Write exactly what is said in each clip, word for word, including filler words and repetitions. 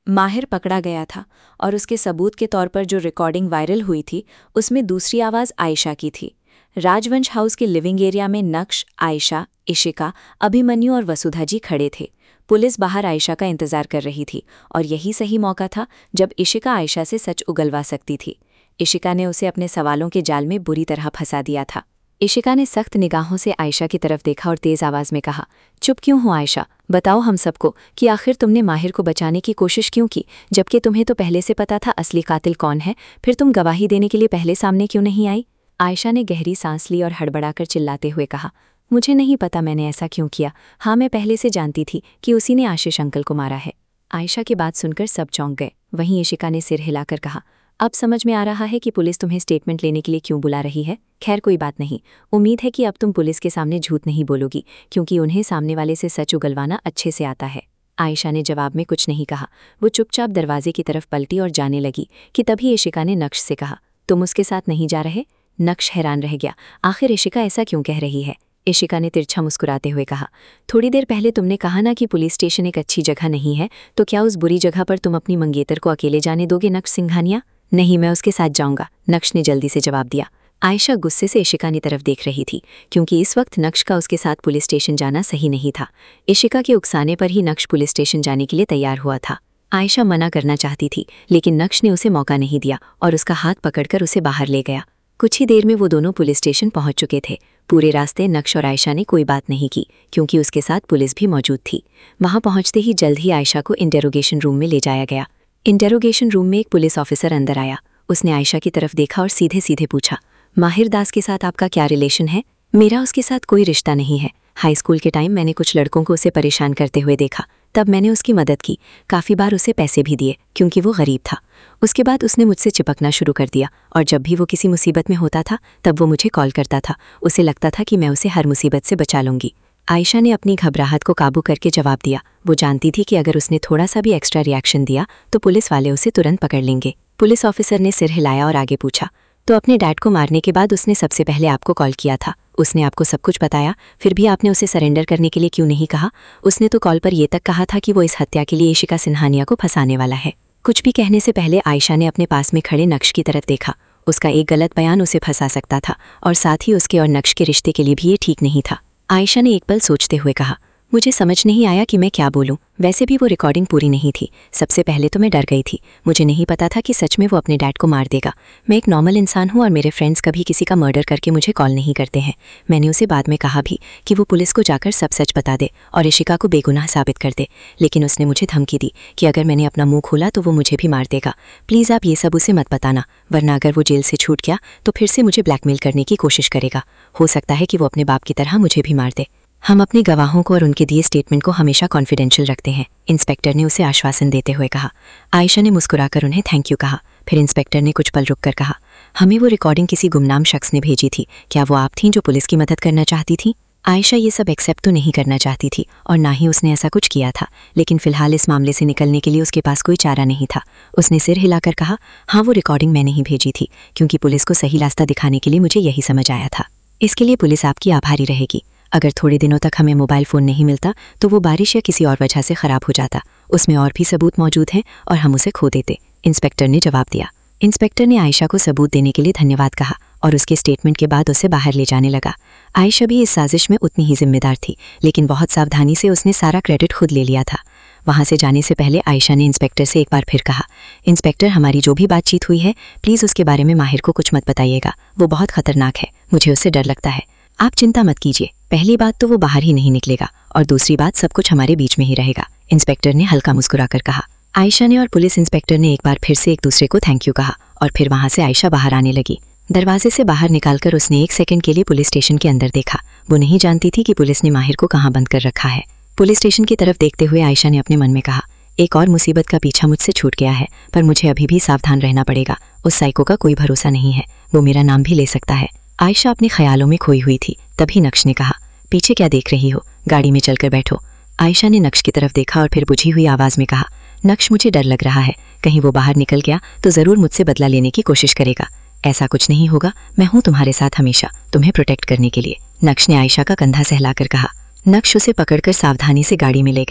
माहिर पकड़ा गया था और उसके सबूत के तौर पर जो रिकॉर्डिंग वायरल हुई थी उसमें दूसरी आवाज़ आयशा की थी। राजवंश हाउस के लिविंग एरिया में नक्श, आयशा, इशिका, अभिमन्यु और वसुधा जी खड़े थे। पुलिस बाहर आयशा का इंतजार कर रही थी और यही सही मौका था जब इशिका आयशा से सच उगलवा सकती थी। इशिका ने उसे अपने सवालों के जाल में बुरी तरह फंसा दिया था। इशिका ने सख्त निगाहों से आयशा की तरफ देखा और तेज आवाज में कहा, चुप क्यों हो आयशा? बताओ हम सबको कि आखिर तुमने माहिर को बचाने की कोशिश क्यों की, जबकि तुम्हें तो पहले से पता था असली कातिल कौन है। फिर तुम गवाही देने के लिए पहले सामने क्यों नहीं आई? आयशा ने गहरी सांस ली और हड़बड़ाकर चिल्लाते हुए कहा, मुझे नहीं पता मैंने ऐसा क्यों किया। हाँ, मैं पहले से जानती थी कि उसी ने आशीष अंकल को मारा है। आयशा की बात सुनकर सब चौंक गए। वहीं इशिका ने सिर हिलाकर कहा, अब समझ में आ रहा है कि पुलिस तुम्हें स्टेटमेंट लेने के लिए क्यों बुला रही है। खैर कोई बात नहीं, उम्मीद है कि अब तुम पुलिस के सामने झूठ नहीं बोलोगी, क्योंकि उन्हें सामने वाले से सच उगलवाना अच्छे से आता है। आयशा ने जवाब में कुछ नहीं कहा। वो चुपचाप दरवाजे की तरफ पलटी और जाने लगी कि तभी इशिका ने नक्श से कहा, तुम उसके साथ नहीं जा रहे? नक्श हैरान रह गया, आखिर इशिका ऐसा क्यों कह रही है। इशिका ने तिरछा मुस्कुराते हुए कहा, थोड़ी देर पहले तुमने कहा ना कि पुलिस स्टेशन एक अच्छी जगह नहीं है, तो क्या उस बुरी जगह पर तुम अपनी मंगेतर को अकेले जाने दोगे नक्श सिंघानिया? नहीं, मैं उसके साथ जाऊंगा, नक्श ने जल्दी से जवाब दिया। आयशा गुस्से से इशिका की तरफ देख रही थी, क्योंकि इस वक्त नक्श का उसके साथ पुलिस स्टेशन जाना सही नहीं था। इशिका के उकसाने पर ही नक्श पुलिस स्टेशन जाने के लिए तैयार हुआ था। आयशा मना करना चाहती थी, लेकिन नक्श ने उसे मौका नहीं दिया और उसका हाथ पकड़कर उसे बाहर ले गया। कुछ ही देर में वो दोनों पुलिस स्टेशन पहुंच चुके थे। पूरे रास्ते नक्श और आयशा ने कोई बात नहीं की, क्योंकि उसके साथ पुलिस भी मौजूद थी। वहां पहुंचते ही जल्द ही आयशा को इंटेरोगेशन रूम में ले जाया गया। इंटेरोगेशन रूम में एक पुलिस ऑफिसर अंदर आया। उसने आयशा की तरफ देखा और सीधे सीधे पूछा, माहिर दास के साथ आपका क्या रिलेशन है? मेरा उसके साथ कोई रिश्ता नहीं है। हाई स्कूल के टाइम मैंने कुछ लड़कों को उसे परेशान करते हुए देखा, तब मैंने उसकी मदद की। काफ़ी बार उसे पैसे भी दिए, क्योंकि वो गरीब था। उसके बाद उसने मुझसे चिपकना शुरू कर दिया और जब भी वो किसी मुसीबत में होता था तब वो मुझे कॉल करता था। उसे लगता था कि मैं उसे हर मुसीबत से बचा लूँगी। आयशा ने अपनी घबराहट को काबू करके जवाब दिया। वो जानती थी कि अगर उसने थोड़ा सा भी एक्स्ट्रा रिएक्शन दिया तो पुलिस वाले उसे तुरंत पकड़ लेंगे। पुलिस ऑफिसर ने सिर हिलाया और आगे पूछा, तो अपने डैड को मारने के बाद उसने सबसे पहले आपको कॉल किया था, उसने आपको सब कुछ बताया, फिर भी आपने उसे सरेंडर करने के लिए क्यों नहीं कहा? उसने तो कॉल पर यह तक कहा था कि वो इस हत्या के लिए इशिका सिंघानिया को फंसाने वाला है। कुछ भी कहने से पहले आयशा ने अपने पास में खड़े नक्श की तरफ देखा। उसका एक गलत बयान उसे फंसा सकता था और साथ ही उसके और नक्श के रिश्ते के लिए भी ये ठीक नहीं था। आयशा ने एक पल सोचते हुए कहा, मुझे समझ नहीं आया कि मैं क्या बोलूं। वैसे भी वो रिकॉर्डिंग पूरी नहीं थी। सबसे पहले तो मैं डर गई थी। मुझे नहीं पता था कि सच में वो अपने डैड को मार देगा। मैं एक नॉर्मल इंसान हूं और मेरे फ्रेंड्स कभी किसी का मर्डर करके मुझे कॉल नहीं करते हैं। मैंने उसे बाद में कहा भी कि वो पुलिस को जाकर सब सच बता दे और इशिका को बेगुनाह साबित कर दे, लेकिन उसने मुझे धमकी दी कि अगर मैंने अपना मुँह खोला तो वो मुझे भी मार देगा। प्लीज़ आप ये सब उसे मत बताना, वरना अगर वो जेल से छूट गया तो फिर से मुझे ब्लैकमेल करने की कोशिश करेगा। हो सकता है कि वो अपने बाप की तरह मुझे भी मार दे। हम अपने गवाहों को और उनके दिए स्टेटमेंट को हमेशा कॉन्फिडेंशियल रखते हैं, इंस्पेक्टर ने उसे आश्वासन देते हुए कहा। आयशा ने मुस्कुराकर उन्हें थैंक यू कहा। फिर इंस्पेक्टर ने कुछ पल रुककर कहा, हमें वो रिकॉर्डिंग किसी गुमनाम शख्स ने भेजी थी। क्या वो आप थीं जो पुलिस की मदद करना चाहती थी? आयशा ये सब एक्सेप्ट तो नहीं करना चाहती थी और ना ही उसने ऐसा कुछ किया था, लेकिन फिलहाल इस मामले से निकलने के लिए उसके पास कोई चारा नहीं था। उसने सिर हिलाकर कहा, हाँ, वो रिकॉर्डिंग मैंने ही भेजी थी, क्योंकि पुलिस को सही रास्ता दिखाने के लिए मुझे यही समझ आया था। इसके लिए पुलिस आपकी आभारी रहेगी। अगर थोड़े दिनों तक हमें मोबाइल फ़ोन नहीं मिलता तो वो बारिश या किसी और वजह से ख़राब हो जाता। उसमें और भी सबूत मौजूद हैं और हम उसे खो देते, इंस्पेक्टर ने जवाब दिया। इंस्पेक्टर ने आयशा को सबूत देने के लिए धन्यवाद कहा और उसके स्टेटमेंट के बाद उसे बाहर ले जाने लगा। आयशा भी इस साजिश में उतनी ही जिम्मेदार थी, लेकिन बहुत सावधानी से उसने सारा क्रेडिट खुद ले लिया था। वहाँ से जाने से पहले आयशा ने इंस्पेक्टर से एक बार फिर कहा, इंस्पेक्टर, हमारी जो भी बातचीत हुई है प्लीज़ उसके बारे में माहिर को कुछ मत बताइएगा। वो बहुत खतरनाक है, मुझे उससे डर लगता है। आप चिंता मत कीजिए, पहली बात तो वो बाहर ही नहीं निकलेगा और दूसरी बात सब कुछ हमारे बीच में ही रहेगा, इंस्पेक्टर ने हल्का मुस्कुराकर कहा। आयशा ने और पुलिस इंस्पेक्टर ने एक बार फिर से एक दूसरे को थैंक यू कहा और फिर वहाँ से आयशा बाहर आने लगी। दरवाजे से बाहर निकालकर उसने एक सेकंड के लिए पुलिस स्टेशन के अंदर देखा। वो नहीं जानती थी कि पुलिस ने माहिर को कहाँ बंद कर रखा है। पुलिस स्टेशन की तरफ देखते हुए आयशा ने अपने मन में कहा, एक और मुसीबत का पीछा मुझसे छूट गया है, पर मुझे अभी भी सावधान रहना पड़ेगा। उस साइको का कोई भरोसा नहीं है, वो मेरा नाम भी ले सकता है। आयशा अपने ख्यालों में खोई हुई थी। तभी नक्श ने कहा, पीछे क्या देख रही हो, गाड़ी में चलकर बैठो। आयशा ने नक्श की तरफ देखा और फिर बुझी हुई आवाज़ में कहा, नक्श, मुझे डर लग रहा है, कहीं वो बाहर निकल गया तो ज़रूर मुझसे बदला लेने की कोशिश करेगा। ऐसा कुछ नहीं होगा, मैं हूँ तुम्हारे साथ हमेशा, तुम्हें प्रोटेक्ट करने के लिए, नक्श ने आयशा का कंधा सहलाकर कहा। नक्श उसे पकड़कर सावधानी से गाड़ी में ले गया।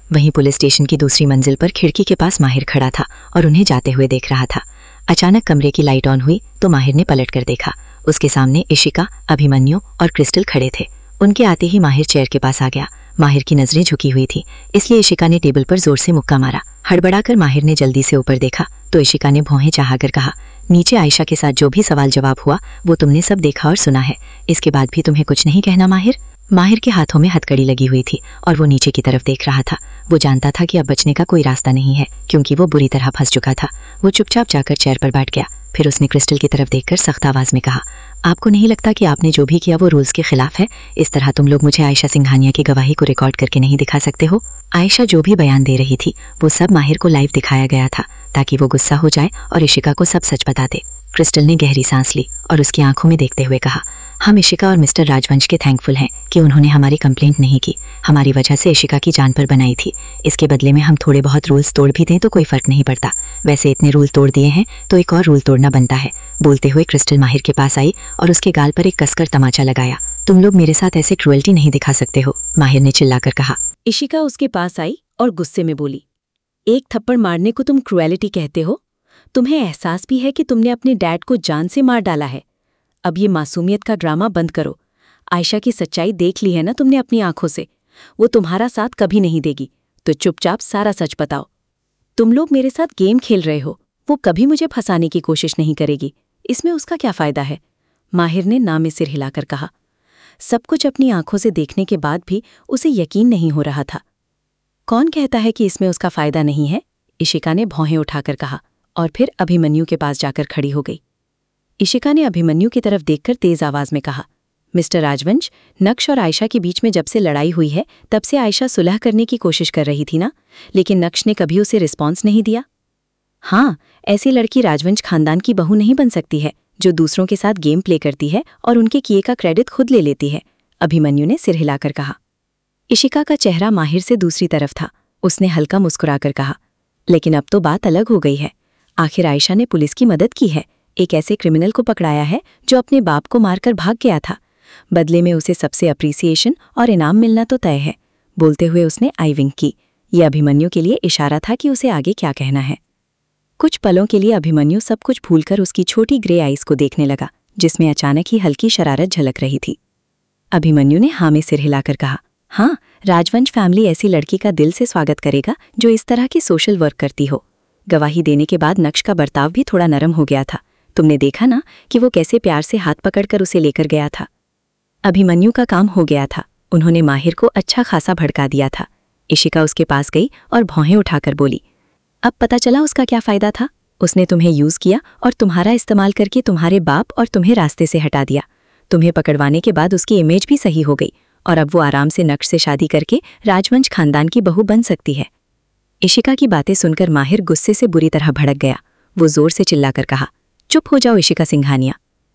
वहीं पुलिस स्टेशन की दूसरी मंजिल पर खिड़की के पास माहिर खड़ा था और उन्हें जाते हुए देख रहा था। अचानक कमरे की लाइट ऑन हुई तो माहिर ने पलट कर देखा। उसके सामने इशिका, अभिमन्यु और क्रिस्टल खड़े थे। उनके आते ही माहिर चेयर के पास आ गया। माहिर की नजरें झुकी हुई थी, इसलिए इशिका ने टेबल पर जोर से मुक्का मारा। हड़बड़ाकर माहिर ने जल्दी से ऊपर देखा तो इशिका ने भौहें चाहकर कहा, नीचे आयशा के साथ जो भी सवाल जवाब हुआ वो तुमने सब देखा और सुना है, इसके बाद भी तुम्हें कुछ नहीं कहना माहिर? माहिर के हाथों में हथकड़ी लगी हुई थी और वो नीचे की तरफ देख रहा था। वो जानता था कि अब बचने का कोई रास्ता नहीं है, क्योंकि वो बुरी तरह फंस चुका था। वो चुपचाप जाकर चेयर पर बैठ गया। फिर उसने क्रिस्टल की तरफ देखकर सख्त आवाज में कहा, आपको नहीं लगता कि आपने जो भी किया वो रूल्स के खिलाफ है? इस तरह तुम लोग मुझे आयशा सिंघानिया की गवाही को रिकॉर्ड करके नहीं दिखा सकते हो। आयशा जो भी बयान दे रही थी वो सब माहिर को लाइव दिखाया गया था, ताकि वो गुस्सा हो जाए और इशिका को सब सच बता दे। क्रिस्टल ने गहरी सांस ली और उसकी आंखों में देखते हुए कहा, हम इशिका और मिस्टर राजवंश के थैंकफुल हैं कि उन्होंने हमारी कंप्लेंट नहीं की। हमारी वजह से इशिका की जान पर बनाई थी। इसके बदले में हम थोड़े बहुत रूल्स तोड़ भी दें तो कोई फर्क नहीं पड़ता। वैसे इतने रूल तोड़ दिए हैं तो एक और रूल तोड़ना बनता है। बोलते हुए क्रिस्टल माहिर के पास आई और उसके गाल पर एक कसकर तमाचा लगाया। तुम लोग मेरे साथ ऐसे क्रूएल्टी नहीं दिखा सकते हो, माहिर ने चिल्लाकर कहा। इशिका उसके पास आई और गुस्से में बोली, एक थप्पड़ मारने को तुम क्रूएलिटी कहते हो? तुम्हें एहसास भी है कि तुमने अपने डैड को जान से मार डाला है। अब ये मासूमियत का ड्रामा बंद करो। आयशा की सच्चाई देख ली है ना तुमने अपनी आंखों से। वो तुम्हारा साथ कभी नहीं देगी, तो चुपचाप सारा सच बताओ। तुम लोग मेरे साथ गेम खेल रहे हो, वो कभी मुझे फंसाने की कोशिश नहीं करेगी। इसमें उसका क्या फायदा है? माहिर ने ना में सिर हिलाकर कहा। सब कुछ अपनी आंखों से देखने के बाद भी उसे यकीन नहीं हो रहा था। कौन कहता है कि इसमें उसका फायदा नहीं है? इशिका ने भौहें उठाकर कहा और फिर अभिमन्यु के पास जाकर खड़ी हो गई। इशिका ने अभिमन्यु की तरफ देखकर तेज आवाज में कहा, मिस्टर राजवंश, नक्श और आयशा के बीच में जब से लड़ाई हुई है तब से आयशा सुलह करने की कोशिश कर रही थी ना, लेकिन नक्श ने कभी उसे रिस्पॉन्स नहीं दिया। हाँ, ऐसी लड़की राजवंश खानदान की बहू नहीं बन सकती है जो दूसरों के साथ गेम प्ले करती है और उनके किए का क्रेडिट खुद ले लेती है, अभिमन्यु ने सिर हिलाकर कहा। इशिका का चेहरा माहिर से दूसरी तरफ था। उसने हल्का मुस्कुराकर कहा, लेकिन अब तो बात अलग हो गई है। आखिर आयशा ने पुलिस की मदद की है, एक ऐसे क्रिमिनल को पकड़ाया है जो अपने बाप को मारकर भाग गया था। बदले में उसे सबसे अप्रिसिएशन और इनाम मिलना तो तय है। बोलते हुए उसने आई विंक की। यह अभिमन्यु के लिए इशारा था कि उसे आगे क्या कहना है। कुछ पलों के लिए अभिमन्यु सब कुछ भूलकर उसकी छोटी ग्रे आइज को देखने लगा, जिसमें अचानक ही हल्की शरारत झलक रही थी। अभिमन्यु ने हाँ में सिर हिलाकर कहा, हाँ, राजवंश फैमिली ऐसी लड़की का दिल से स्वागत करेगा जो इस तरह की सोशल वर्क करती हो। गवाही देने के बाद नक्श का बर्ताव भी थोड़ा नरम हो गया था। तुमने देखा ना कि वो कैसे प्यार से हाथ पकड़कर उसे लेकर गया था। अभिमन्यु का काम हो गया था। उन्होंने माहिर को अच्छा खासा भड़का दिया था। इशिका उसके पास गई और भौहें उठाकर बोली, अब पता चला उसका क्या फायदा था। उसने तुम्हें यूज किया और तुम्हारा इस्तेमाल करके तुम्हारे बाप और तुम्हें रास्ते से हटा दिया। तुम्हें पकड़वाने के बाद उसकी इमेज भी सही हो गई और अब वो आराम से नक्श से शादी करके राजवंश खानदान की बहू बन सकती है। इशिका की बातें सुनकर माहिर गुस्से से बुरी तरह भड़क गया। वो जोर से चिल्लाकर कहा, चुप हो जाओ इशिका सिंघानिया।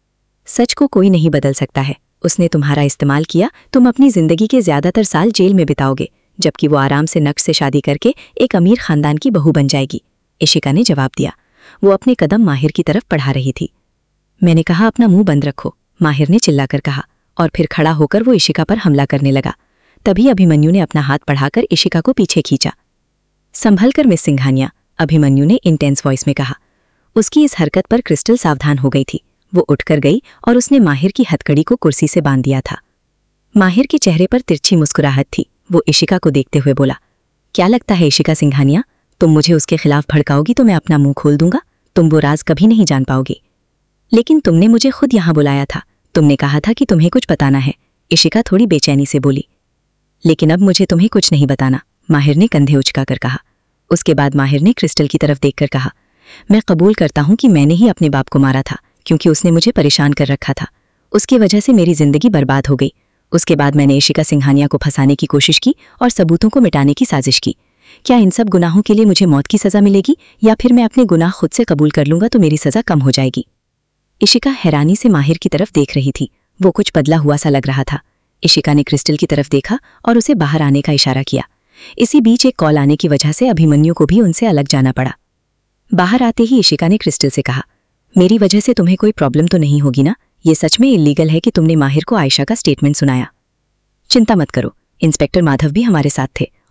सच को कोई नहीं बदल सकता है। उसने तुम्हारा इस्तेमाल किया, तुम अपनी जिंदगी के ज्यादातर साल जेल में बिताओगे, जबकि वो आराम से नक्श से शादी करके एक अमीर खानदान की बहू बन जाएगी। इशिका ने जवाब दिया। वो अपने कदम माहिर की तरफ बढ़ा रही थी। मैंने कहा अपना मुंह बंद रखो, माहिर ने चिल्लाकर कहा और फिर खड़ा होकर वो इशिका पर हमला करने लगा। तभी अभिमन्यु ने अपना हाथ बढ़ाकर इशिका को पीछे खींचा। संभल कर मिस सिंघानिया, अभिमन्यु ने इंटेंस वॉइस में कहा। उसकी इस हरकत पर क्रिस्टल सावधान हो गई थी। वो उठकर गई और उसने माहिर की हथकड़ी को कुर्सी से बांध दिया था। माहिर के चेहरे पर तिरछी मुस्कुराहट थी। वो इशिका को देखते हुए बोला, क्या लगता है इशिका सिंघानिया, तुम मुझे उसके खिलाफ भड़काओगी तो मैं अपना मुंह खोल दूंगा। तुम वो राज कभी नहीं जान पाओगी। लेकिन तुमने मुझे खुद यहां बुलाया था। तुमने कहा था कि तुम्हें कुछ बताना है, इशिका थोड़ी बेचैनी से बोली। लेकिन अब मुझे तुम्हें कुछ नहीं बताना, माहिर ने कंधे उचकाकर कहा। उसके बाद माहिर ने क्रिस्टल की तरफ देखकर कहा, मैं कबूल करता हूं कि मैंने ही अपने बाप को मारा था, क्योंकि उसने मुझे परेशान कर रखा था। उसकी वजह से मेरी जिंदगी बर्बाद हो गई। उसके बाद मैंने इशिका सिंघानिया को फंसाने की कोशिश की और सबूतों को मिटाने की साजिश की। क्या इन सब गुनाहों के लिए मुझे मौत की सजा मिलेगी, या फिर मैं अपने गुनाह खुद से कबूल कर लूंगा तो मेरी सजा कम हो जाएगी? इशिका हैरानी से माहिर की तरफ देख रही थी। वो कुछ बदला हुआ सा लग रहा था। इशिका ने क्रिस्टल की तरफ देखा और उसे बाहर आने का इशारा किया। इसी बीच एक कॉल आने की वजह से अभिमन्यु को भी उनसे अलग जाना पड़ा। बाहर आते ही इशिका ने क्रिस्टल से कहा, मेरी वजह से तुम्हें कोई प्रॉब्लम तो नहीं होगी ना? ये सच में इल्लीगल है कि तुमने माहिर को आयशा का स्टेटमेंट सुनाया? चिंता मत करो, इंस्पेक्टर माधव भी हमारे साथ थे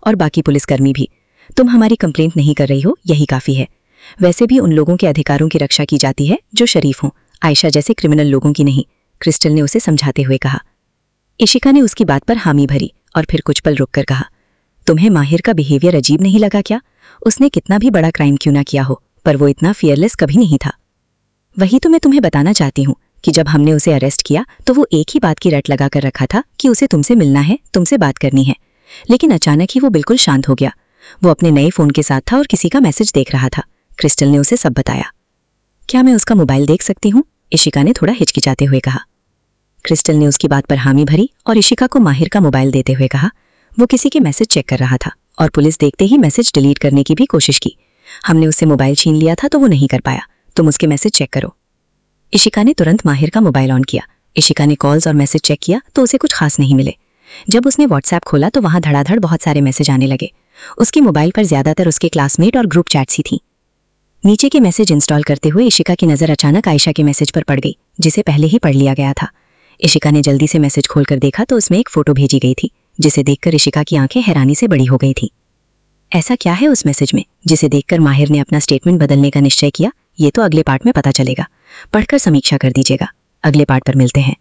और बाकी पुलिसकर्मी भी। तुम हमारी कंप्लेंट नहीं कर रही हो, यही काफ़ी है। वैसे भी उन लोगों के अधिकारों की रक्षा की जाती है जो शरीफ हों, आयशा जैसे क्रिमिनल लोगों की नहीं, क्रिस्टल ने उसे समझाते हुए कहा। इशिका ने उसकी बात पर हामी भरी और फिर कुछ पल रुककर कहा, तुम्हें माहिर का बिहेवियर अजीब नहीं लगा क्या? उसने कितना भी बड़ा क्राइम क्यों ना किया हो, पर वो इतना फियरलेस कभी नहीं था। वही तो मैं तुम्हें बताना चाहती हूँ कि जब हमने उसे अरेस्ट किया तो वो एक ही बात की रट लगा कर रखा था कि उसे तुमसे मिलना है, तुमसे बात करनी है। लेकिन अचानक ही वो बिल्कुल शांत हो गया। वो अपने नए फोन के साथ था और किसी का मैसेज देख रहा था। क्रिस्टल ने उसे सब बताया। क्या मैं उसका मोबाइल देख सकती हूँ? इशिका ने थोड़ा हिचकिचाते हुए कहा। क्रिस्टल ने उसकी बात पर हामी भरी और इशिका को माहिर का मोबाइल देते हुए कहा। वो किसी के मैसेज चेक कर रहा था और पुलिस देखते ही मैसेज डिलीट करने की भी कोशिश की। हमने उससे मोबाइल छीन लिया था तो वो नहीं कर पाया। तुम उसके मैसेज चेक करो। इशिका ने तुरंत माहिर का मोबाइल ऑन किया। इशिका ने कॉल्स और मैसेज चेक किया तो उसे कुछ खास नहीं मिले। जब उसने व्हाट्सएप खोला तो वहां धड़ाधड़ बहुत सारे मैसेज आने लगे। उसके मोबाइल पर ज्यादातर उसके क्लासमेट और ग्रुप चैट्स ही थी। नीचे के मैसेज इंस्टॉल करते हुए इशिका की नज़र अचानक आयशा के मैसेज पर पड़ गई, जिसे पहले ही पढ़ लिया गया था। इशिका ने जल्दी से मैसेज खोलकर देखा तो उसमें एक फोटो भेजी गई थी, जिसे देखकर इशिका की आंखें हैरानी से बड़ी हो गई थी। ऐसा क्या है उस मैसेज में जिसे देखकर माहिर ने अपना स्टेटमेंट बदलने का निश्चय किया? ये तो अगले पार्ट में पता चलेगा। पढ़कर समीक्षा कर दीजिएगा। अगले पार्ट पर मिलते हैं।